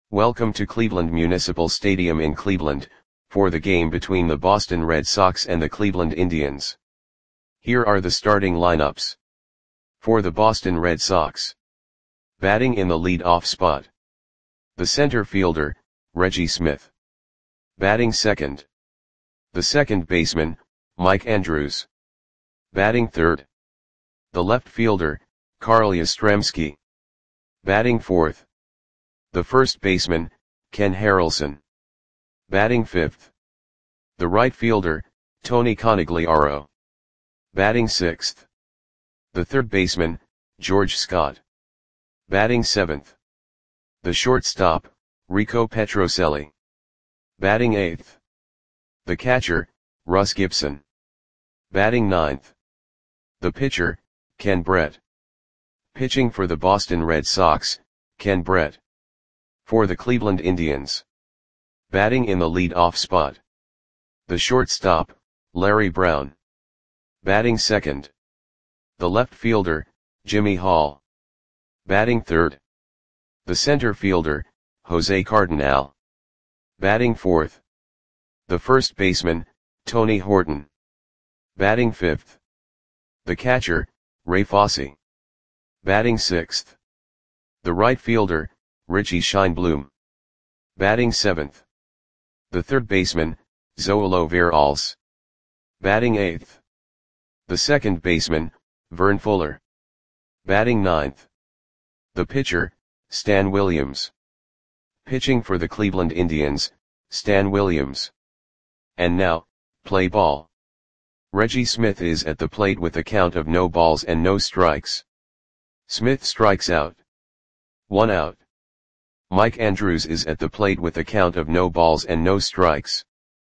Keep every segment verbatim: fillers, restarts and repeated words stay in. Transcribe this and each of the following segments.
Welcome to Cleveland Municipal Stadium in Cleveland, for the game between the Boston Red Sox and the Cleveland Indians. Here are the starting lineups. For the Boston Red Sox. Batting in the lead-off spot. The center fielder, Reggie Smith. Batting second. The second baseman, Mike Andrews. Batting third. The left fielder, Carl Yastrzemski. Batting fourth. The first baseman, Ken Harrelson. Batting fifth. The right fielder, Tony Conigliaro. Batting sixth. The third baseman, George Scott. Batting seventh. The shortstop, Rico Petrocelli. Batting eighth. The catcher, Russ Gibson. Batting ninth. The pitcher, Ken Brett. Pitching for the Boston Red Sox, Ken Brett. For the Cleveland Indians. Batting in the lead-off spot. The shortstop, Larry Brown. Batting second. The left fielder, Jimmy Hall. Batting third. The center fielder, Jose Cardinal. Batting fourth. The first baseman, Tony Horton. Batting fifth. The catcher, Ray Fosse. Batting sixth. The right fielder, Richie Scheinblum. Batting seventh. The third baseman, Zoilo Veralles. Batting eighth. The second baseman, Vern Fuller. Batting ninth. The pitcher, Stan Williams. Pitching for the Cleveland Indians, Stan Williams. And now, play ball. Reggie Smith is at the plate with a count of no balls and no strikes. Smith strikes out. One out. Mike Andrews is at the plate with a count of no balls and no strikes.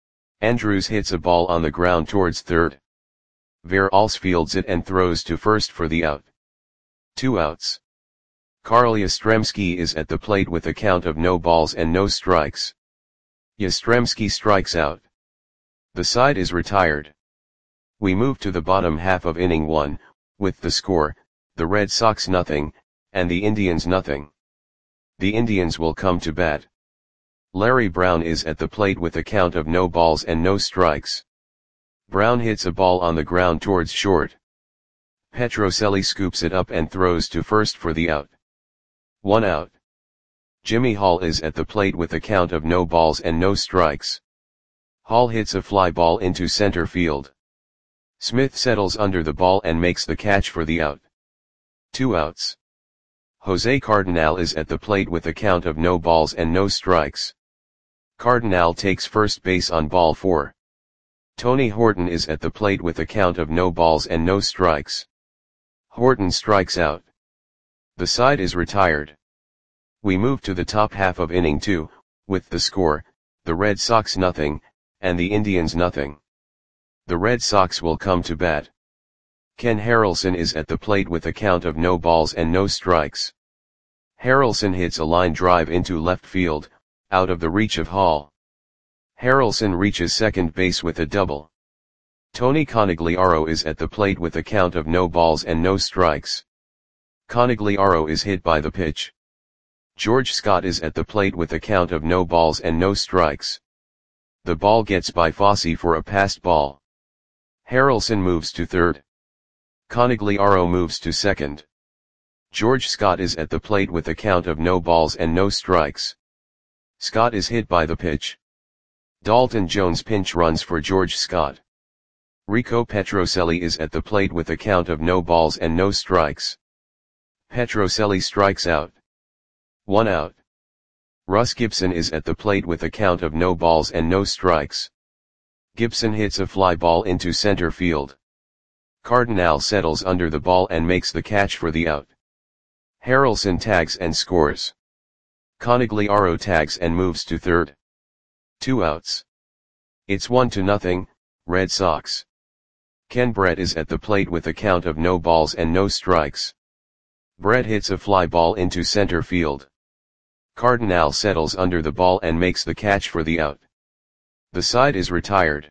Andrews hits a ball on the ground towards third. Veralles fields it and throws to first for the out. Two outs. Carl Yastrzemski is at the plate with a count of no balls and no strikes. Yastrzemski strikes out. The side is retired. We move to the bottom half of inning one, with the score, the Red Sox nothing, and the Indians nothing. The Indians will come to bat. Larry Brown is at the plate with a count of no balls and no strikes. Brown hits a ball on the ground towards short. Petrocelli scoops it up and throws to first for the out. One out. Jimmy Hall is at the plate with a count of no balls and no strikes. Hall hits a fly ball into center field. Smith settles under the ball and makes the catch for the out. Two outs. Jose Cardinal is at the plate with a count of no balls and no strikes. Cardinal takes first base on ball four. Tony Horton is at the plate with a count of no balls and no strikes. Horton strikes out. The side is retired. We move to the top half of inning two, with the score, the Red Sox nothing, and the Indians nothing. The Red Sox will come to bat. Ken Harrelson is at the plate with a count of no balls and no strikes. Harrelson hits a line drive into left field, out of the reach of Hall. Harrelson reaches second base with a double. Tony Conigliaro is at the plate with a count of no balls and no strikes. Conigliaro is hit by the pitch. George Scott is at the plate with a count of no balls and no strikes. The ball gets by Fosse for a passed ball. Harrelson moves to third. Conigliaro moves to second. George Scott is at the plate with a count of no balls and no strikes. Scott is hit by the pitch. Dalton Jones pinch runs for George Scott. Rico Petrocelli is at the plate with a count of no balls and no strikes. Petrocelli strikes out. One out. Russ Gibson is at the plate with a count of no balls and no strikes. Gibson hits a fly ball into center field. Cardinal settles under the ball and makes the catch for the out. Harrelson tags and scores. Conigliaro tags and moves to third. Two outs. It's one to nothing, Red Sox. Ken Brett is at the plate with a count of no balls and no strikes. Brett hits a fly ball into center field. Cardinal settles under the ball and makes the catch for the out. The side is retired.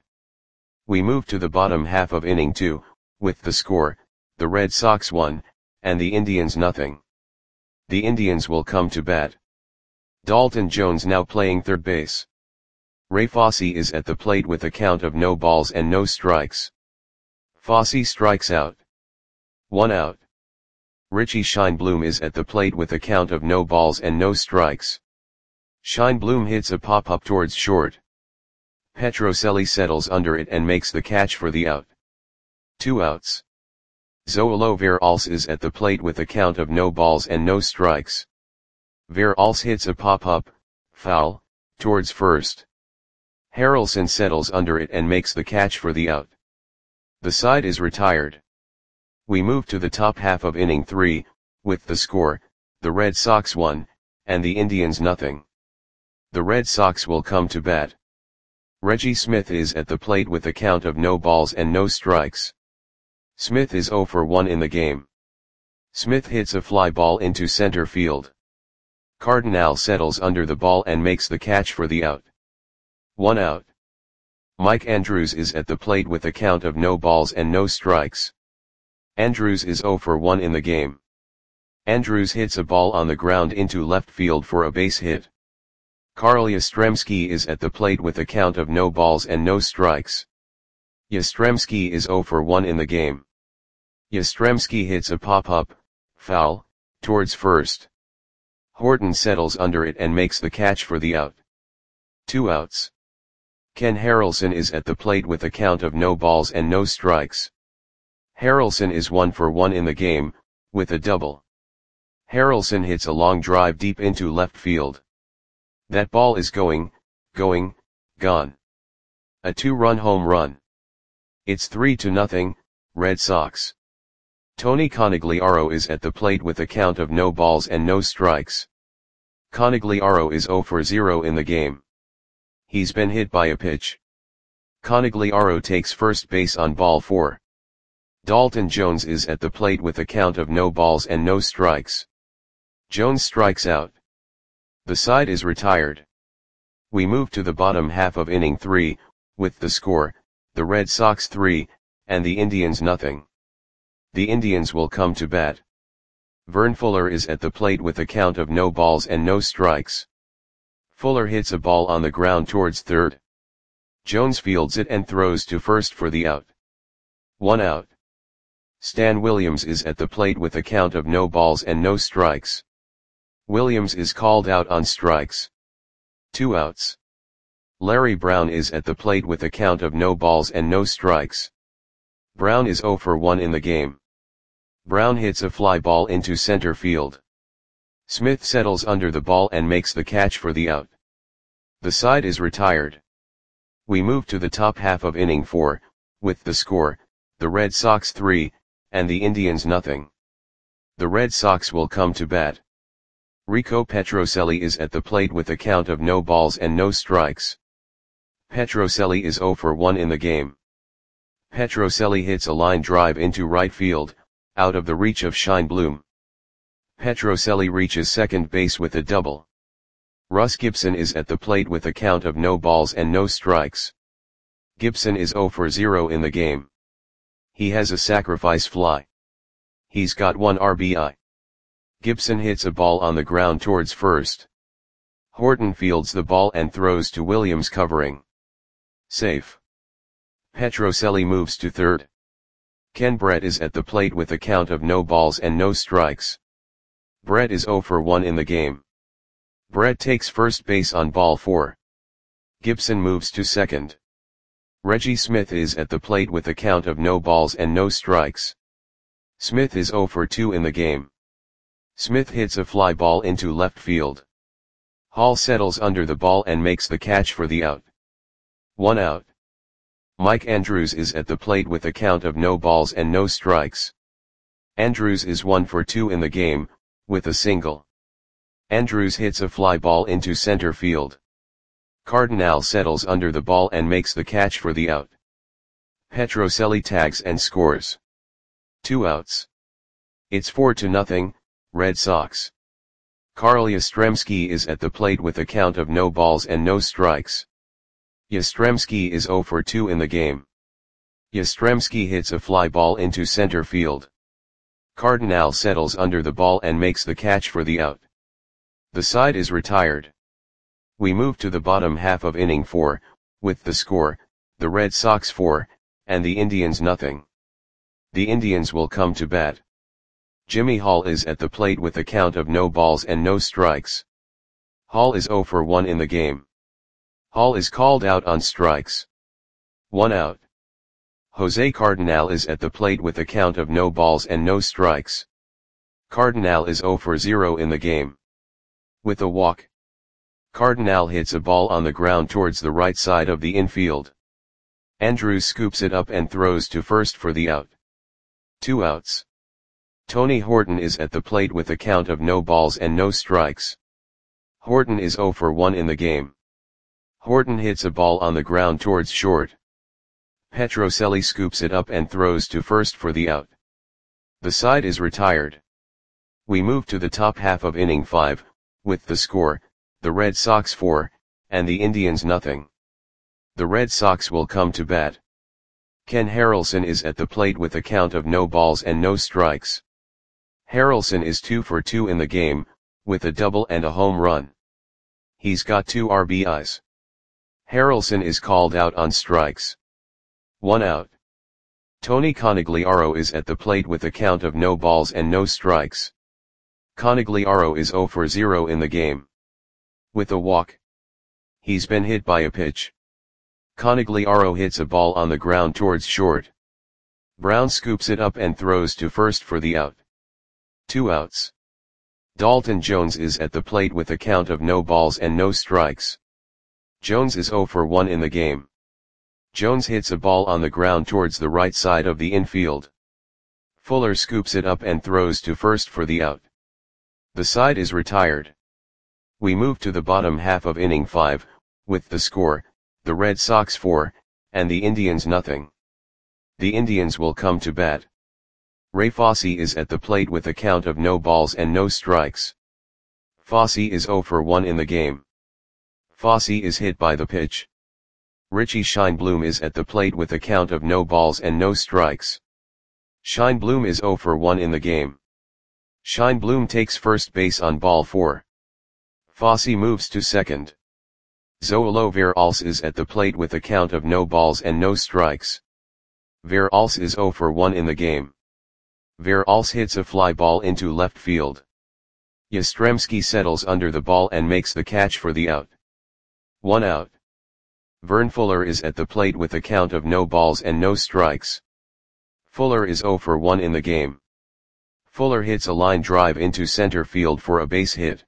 We move to the bottom half of inning two, with the score, the Red Sox one, and the Indians nothing. The Indians will come to bat. Dalton Jones now playing third base. Ray Fosse is at the plate with a count of no balls and no strikes. Fosse strikes out. One out. Richie Scheinblum is at the plate with a count of no balls and no strikes. Scheinblum hits a pop-up towards short. Petrocelli settles under it and makes the catch for the out. Two outs. Zoilo Veralce is at the plate with a count of no balls and no strikes. Veralce hits a pop-up, foul, towards first. Harrelson settles under it and makes the catch for the out. The side is retired. We move to the top half of inning three, with the score, the Red Sox one, and the Indians nothing. The Red Sox will come to bat. Reggie Smith is at the plate with a count of no balls and no strikes. Smith is oh for one in the game. Smith hits a fly ball into center field. Cardinal settles under the ball and makes the catch for the out. One out. Mike Andrews is at the plate with a count of no balls and no strikes. Andrews is oh for one in the game. Andrews hits a ball on the ground into left field for a base hit. Carl Yastrzemski is at the plate with a count of no balls and no strikes. Yastrzemski is oh for one in the game. Yastrzemski hits a pop-up, foul, towards first. Horton settles under it and makes the catch for the out. Two outs. Ken Harrelson is at the plate with a count of no balls and no strikes. Harrelson is one for one in the game, with a double. Harrelson hits a long drive deep into left field. That ball is going, going, gone. A two-run home run. It's three to nothing, Red Sox. Tony Conigliaro is at the plate with a count of no balls and no strikes. Conigliaro is oh for zero in the game. He's been hit by a pitch. Conigliaro takes first base on ball four. Dalton Jones is at the plate with a count of no balls and no strikes. Jones strikes out. The side is retired. We move to the bottom half of inning three, with the score, the Red Sox three, and the Indians nothing. The Indians will come to bat. Vern Fuller is at the plate with a count of no balls and no strikes. Fuller hits a ball on the ground towards third. Jones fields it and throws to first for the out. One out. Stan Williams is at the plate with a count of no balls and no strikes. Williams is called out on strikes. Two outs. Larry Brown is at the plate with a count of no balls and no strikes. Brown is oh for one in the game. Brown hits a fly ball into center field. Smith settles under the ball and makes the catch for the out. The side is retired. We move to the top half of inning four, with the score, the Red Sox three, and the Indians nothing. The Red Sox will come to bat. Rico Petrocelli is at the plate with a count of no balls and no strikes. Petrocelli is oh for one in the game. Petrocelli hits a line drive into right field, out of the reach of Scheinblum. Petrocelli reaches second base with a double. Russ Gibson is at the plate with a count of no balls and no strikes. Gibson is oh for zero in the game. He has a sacrifice fly. He's got one R B I. Gibson hits a ball on the ground towards first. Horton fields the ball and throws to Williams covering. Safe. Petrocelli moves to third. Ken Brett is at the plate with a count of no balls and no strikes. Brett is oh for one in the game. Brett takes first base on ball four. Gibson moves to second. Reggie Smith is at the plate with a count of no balls and no strikes. Smith is oh for two in the game. Smith hits a fly ball into left field. Hall settles under the ball and makes the catch for the out. One out. Mike Andrews is at the plate with a count of no balls and no strikes. Andrews is one for two in the game, with a single. Andrews hits a fly ball into center field. Cardinal settles under the ball and makes the catch for the out. Petrocelli tags and scores. Two outs. It's four to nothing, Red Sox. Carl Yastrzemski is at the plate with a count of no balls and no strikes. Yastrzemski is oh for two in the game. Yastrzemski hits a fly ball into center field. Cardinal settles under the ball and makes the catch for the out. The side is retired. We move to the bottom half of inning four, with the score, the Red Sox four, and the Indians nothing. The Indians will come to bat. Jimmy Hall is at the plate with a count of no balls and no strikes. Hall is oh for one in the game. Hall is called out on strikes. One out. Jose Cardinal is at the plate with a count of no balls and no strikes. Cardinal is oh for zero in the game. With a walk. Cardinal hits a ball on the ground towards the right side of the infield. Andrews scoops it up and throws to first for the out. Two outs. Tony Horton is at the plate with a count of no balls and no strikes. Horton is oh for one in the game. Horton hits a ball on the ground towards short. Petrocelli scoops it up and throws to first for the out. The side is retired. We move to the top half of inning five, with the score, the Red Sox four, and the Indians nothing. The Red Sox will come to bat. Ken Harrelson is at the plate with a count of no balls and no strikes. Harrelson is two for two in the game, with a double and a home run. He's got two R B Is. Harrelson is called out on strikes. One out. Tony Conigliaro is at the plate with a count of no balls and no strikes. Conigliaro is oh for zero in the game. With a walk. He's been hit by a pitch. Conigliaro hits a ball on the ground towards short. Brown scoops it up and throws to first for the out. Two outs. Dalton Jones is at the plate with a count of no balls and no strikes. Jones is oh for one in the game. Jones hits a ball on the ground towards the right side of the infield. Fuller scoops it up and throws to first for the out. The side is retired. We move to the bottom half of inning five, with the score, the Red Sox four, and the Indians nothing. The Indians will come to bat. Ray Fosse is at the plate with a count of no balls and no strikes. Fosse is oh for one in the game. Fosse is hit by the pitch. Richie Scheinblum is at the plate with a count of no balls and no strikes. Scheinblum is oh for one in the game. Scheinblum takes first base on ball four. Fosse moves to second. Zoilo Veralce is at the plate with a count of no balls and no strikes. Veralce is oh for one in the game. Veralce hits a fly ball into left field. Yastrzemski settles under the ball and makes the catch for the out. One out. Vern Fuller is at the plate with a count of no balls and no strikes. Fuller is oh for one in the game. Fuller hits a line drive into center field for a base hit.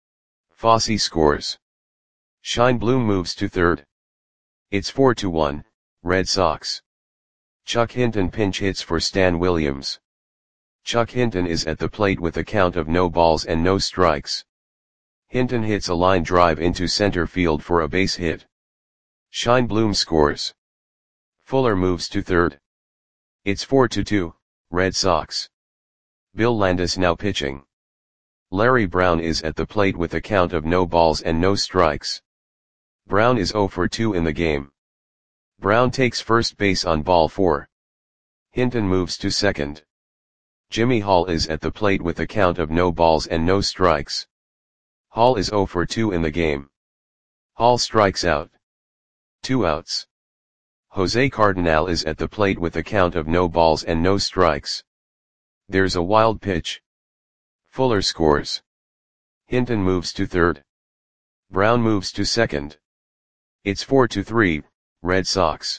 Fosse scores. Scheinblum moves to third. It's four to one, Red Sox. Chuck Hinton pinch hits for Stan Williams. Chuck Hinton is at the plate with a count of no balls and no strikes. Hinton hits a line drive into center field for a base hit. Scheinblum scores. Fuller moves to third. It's four to two, Red Sox. Bill Landis now pitching. Larry Brown is at the plate with a count of no balls and no strikes. Brown is oh for two in the game. Brown takes first base on ball four. Hinton moves to second. Jimmy Hall is at the plate with a count of no balls and no strikes. Hall is oh for two in the game. Hall strikes out. Two outs. Jose Cardinal is at the plate with a count of no balls and no strikes. There's a wild pitch. Fuller scores. Hinton moves to third. Brown moves to second. It's four to three, Red Sox.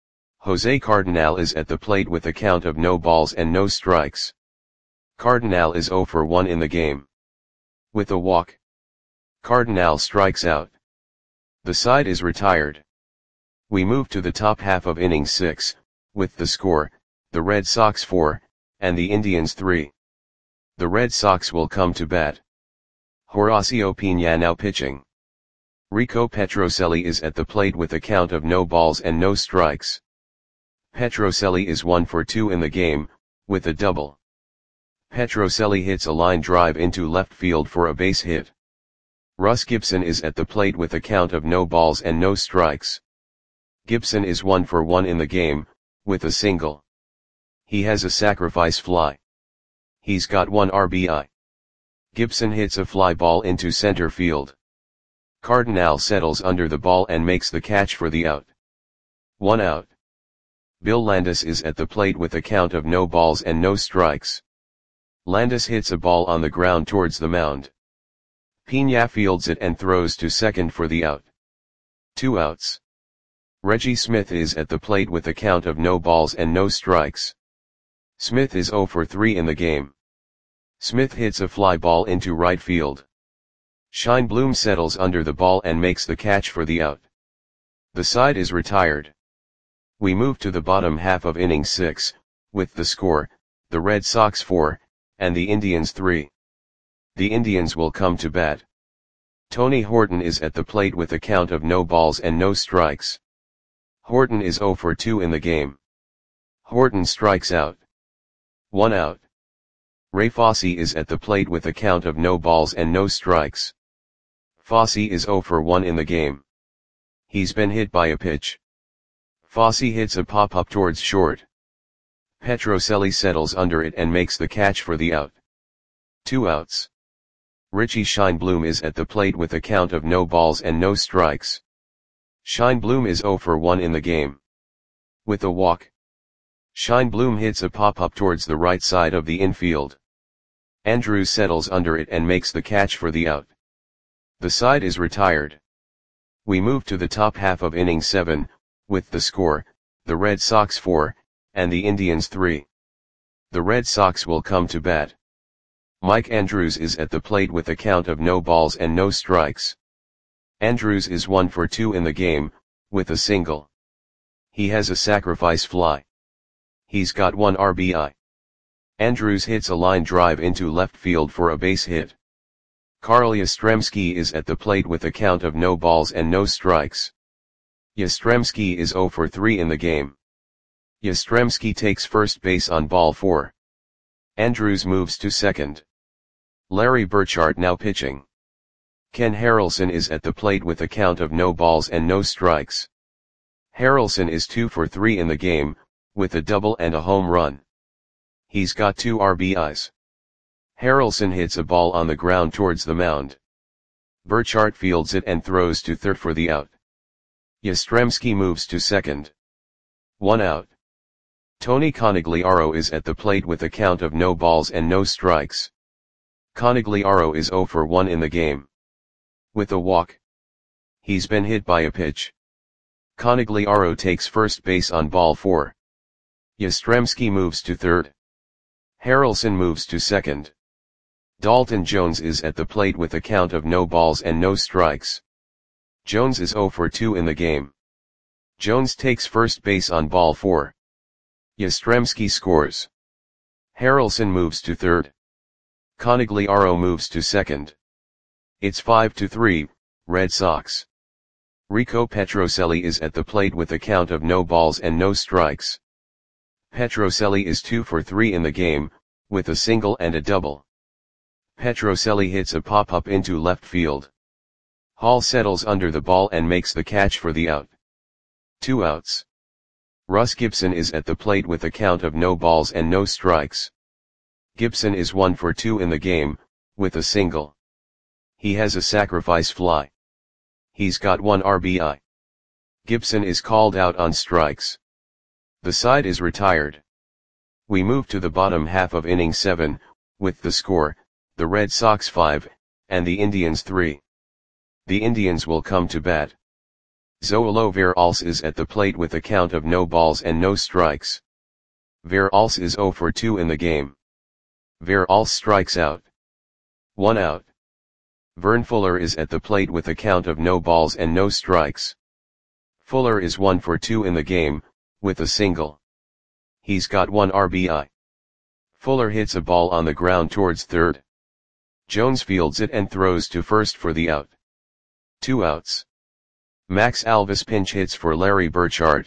Jose Cardinal is at the plate with a count of no balls and no strikes. Cardinal is oh for one in the game. With a walk. Cardinal strikes out. The side is retired. We move to the top half of inning six, with the score, the Red Sox four, and the Indians three. The Red Sox will come to bat. Horacio Piña now pitching. Rico Petrocelli is at the plate with a count of no balls and no strikes. Petrocelli is one for two in the game, with a double. Petrocelli hits a line drive into left field for a base hit. Russ Gibson is at the plate with a count of no balls and no strikes. Gibson is one for one in the game, with a single. He has a sacrifice fly. He's got one R B I. Gibson hits a fly ball into center field. Cardinal settles under the ball and makes the catch for the out. One out. Bill Landis is at the plate with a count of no balls and no strikes. Landis hits a ball on the ground towards the mound. Pena fields it and throws to second for the out. Two outs. Reggie Smith is at the plate with a count of no balls and no strikes. Smith is zero for three in the game. Smith hits a fly ball into right field. Scheinblum settles under the ball and makes the catch for the out. The side is retired. We move to the bottom half of inning six, with the score, the Red Sox four, and the Indians three. The Indians will come to bat. Tony Horton is at the plate with a count of no balls and no strikes. Horton is zero for two in the game. Horton strikes out. One out. Ray Fosse is at the plate with a count of no balls and no strikes. Fosse is zero for one in the game. He's been hit by a pitch. Fosse hits a pop-up towards short. Petrocelli settles under it and makes the catch for the out. Two outs. Richie Scheinblum is at the plate with a count of no balls and no strikes. Scheinblum is zero for one in the game. With a walk. Scheinblum hits a pop-up towards the right side of the infield. Andrews settles under it and makes the catch for the out. The side is retired. We move to the top half of inning seven, with the score, the Red Sox four, and the Indians three. The Red Sox will come to bat. Mike Andrews is at the plate with a count of no balls and no strikes. Andrews is one for two in the game, with a single. He has a sacrifice fly. He's got one R B I. Andrews hits a line drive into left field for a base hit. Carl Yastrzemski is at the plate with a count of no balls and no strikes. Yastrzemski is zero for three in the game. Yastrzemski takes first base on ball four. Andrews moves to second. Larry Burchart now pitching. Ken Harrelson is at the plate with a count of no balls and no strikes. Harrelson is two for three in the game, with a double and a home run. He's got two R B Is. Harrelson hits a ball on the ground towards the mound. Burchart fields it and throws to third for the out. Yastrzemski moves to second. One out. Tony Conigliaro is at the plate with a count of no balls and no strikes. Conigliaro is zero for one in the game. With a walk. He's been hit by a pitch. Conigliaro takes first base on ball four. Yastrzemski moves to third. Harrelson moves to second. Dalton Jones is at the plate with a count of no balls and no strikes. Jones is zero for two in the game. Jones takes first base on ball four. Yastrzemski scores. Harrelson moves to third. Conigliaro moves to second. It's five to three, Red Sox. Rico Petrocelli is at the plate with a count of no balls and no strikes. Petrocelli is two for three in the game, with a single and a double. Petrocelli hits a pop-up into left field. Hall settles under the ball and makes the catch for the out. Two outs. Russ Gibson is at the plate with a count of no balls and no strikes. Gibson is one for two in the game, with a single. He has a sacrifice fly. He's got one R B I. Gibson is called out on strikes. The side is retired. We move to the bottom half of inning seven, with the score, the Red Sox five, and the Indians three. The Indians will come to bat. Zoilo Veralles is at the plate with a count of no balls and no strikes. Veralles is zero for two in the game. Veralles strikes out. One out. Vern Fuller is at the plate with a count of no balls and no strikes. Fuller is one for two in the game, with a single. He's got one R B I. Fuller hits a ball on the ground towards third. Jones fields it and throws to first for the out. Two outs. Max Alvis pinch hits for Larry Burchart.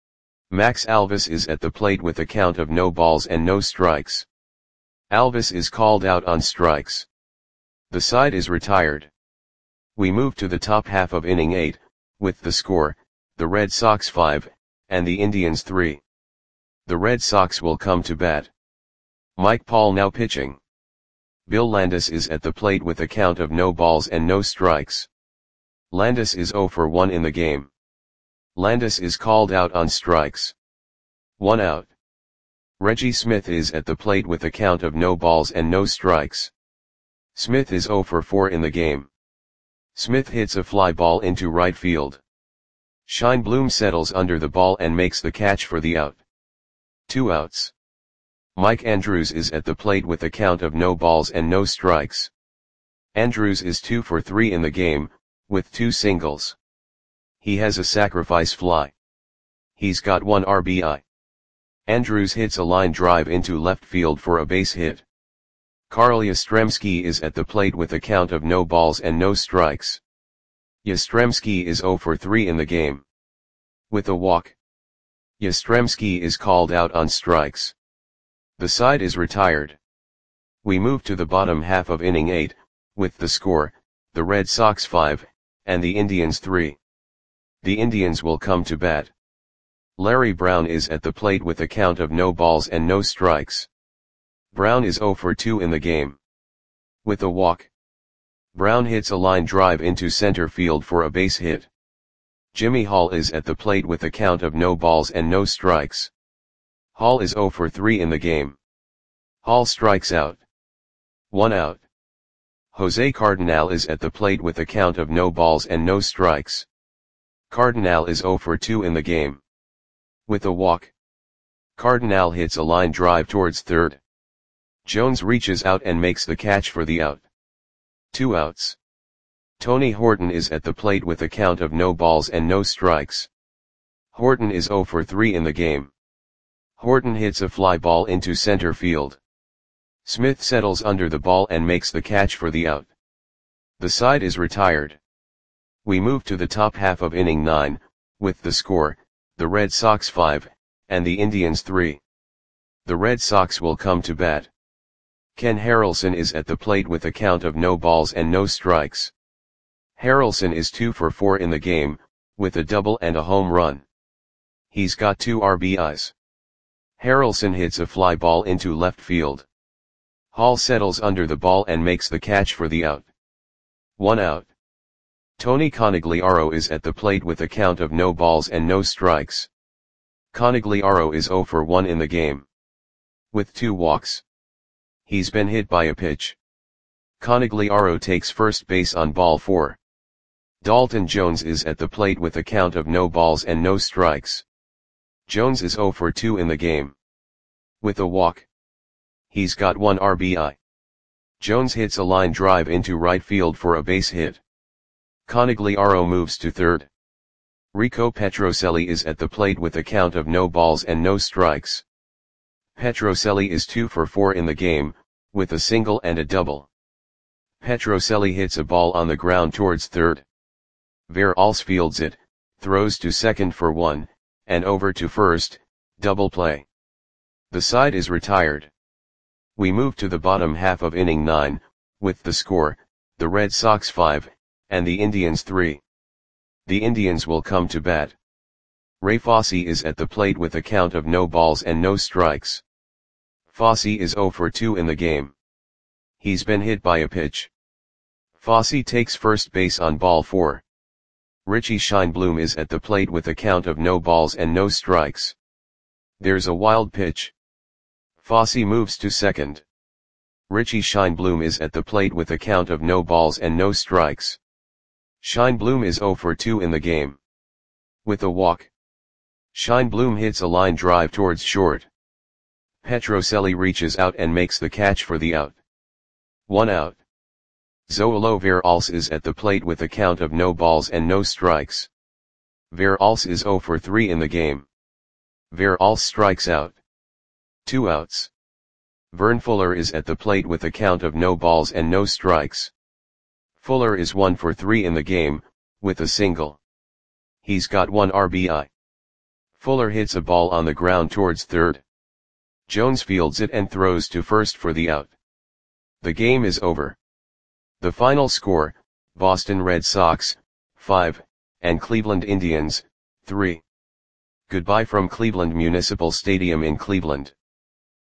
Max Alvis is at the plate with a count of no balls and no strikes. Alvis is called out on strikes. The side is retired. We move to the top half of inning eight, with the score, the Red Sox five, and the Indians three. The Red Sox will come to bat. Mike Paul now pitching. Bill Landis is at the plate with a count of no balls and no strikes. Landis is zero for one in the game. Landis is called out on strikes. One out. Reggie Smith is at the plate with a count of no balls and no strikes. Smith is zero for four in the game. Smith hits a fly ball into right field. Scheinblum settles under the ball and makes the catch for the out. Two outs. Mike Andrews is at the plate with a count of no balls and no strikes. Andrews is two for three in the game, with two singles. He has a sacrifice fly. He's got one R B I. Andrews hits a line drive into left field for a base hit. Carl Yastrzemski is at the plate with a count of no balls and no strikes. Yastrzemski is zero for three in the game. With a walk. Yastrzemski is called out on strikes. The side is retired. We move to the bottom half of inning eight, with the score, the Red Sox five, and the Indians three. The Indians will come to bat. Larry Brown is at the plate with a count of no balls and no strikes. Brown is zero for two in the game. With a walk. Brown hits a line drive into center field for a base hit. Jimmy Hall is at the plate with a count of no balls and no strikes. Hall is zero for three in the game. Hall strikes out. One out. Jose Cardinal is at the plate with a count of no balls and no strikes. Cardinal is zero for two in the game. With a walk. Cardinal hits a line drive towards third. Jones reaches out and makes the catch for the out. Two outs. Tony Horton is at the plate with a count of no balls and no strikes. Horton is zero for three in the game. Horton hits a fly ball into center field. Smith settles under the ball and makes the catch for the out. The side is retired. We move to the top half of inning nine, with the score, the Red Sox five, and the Indians three. The Red Sox will come to bat. Ken Harrelson is at the plate with a count of no balls and no strikes. Harrelson is two for four in the game, with a double and a home run. He's got two R B Is. Harrelson hits a fly ball into left field. Hall settles under the ball and makes the catch for the out. One out. Tony Conigliaro is at the plate with a count of no balls and no strikes. Conigliaro is zero for one in the game. With two walks. He's been hit by a pitch. Conigliaro takes first base on ball four. Dalton Jones is at the plate with a count of no balls and no strikes. Jones is zero for two in the game. With a walk. He's got one R B I. Jones hits a line drive into right field for a base hit. Conigliaro moves to third. Rico Petrocelli is at the plate with a count of no balls and no strikes. Petrocelli is two for four in the game, with a single and a double. Petrocelli hits a ball on the ground towards third. Veralls fields it, throws to second for one, and over to first, double play. The side is retired. We move to the bottom half of inning nine, with the score, the Red Sox five, and the Indians three. The Indians will come to bat. Ray Fosse is at the plate with a count of no balls and no strikes. Fosse is zero for two in the game. He's been hit by a pitch. Fosse takes first base on ball four. Richie Scheinblum is at the plate with a count of no balls and no strikes. There's a wild pitch. Fosse moves to second. Richie Scheinblum is at the plate with a count of no balls and no strikes. Scheinblum is zero for two in the game. With a walk. Scheinblum hits a line drive towards short. Petrocelli reaches out and makes the catch for the out. One out. Zoilo Veralls is at the plate with a count of no balls and no strikes. Veralls is zero for three in the game. Veralls strikes out. Two outs. Vern Fuller is at the plate with a count of no balls and no strikes. Fuller is one for three in the game, with a single. He's got one R B I. Fuller hits a ball on the ground towards third. Jones fields it and throws to first for the out. The game is over. The final score, Boston Red Sox, five, and Cleveland Indians, three. Goodbye from Cleveland Municipal Stadium in Cleveland.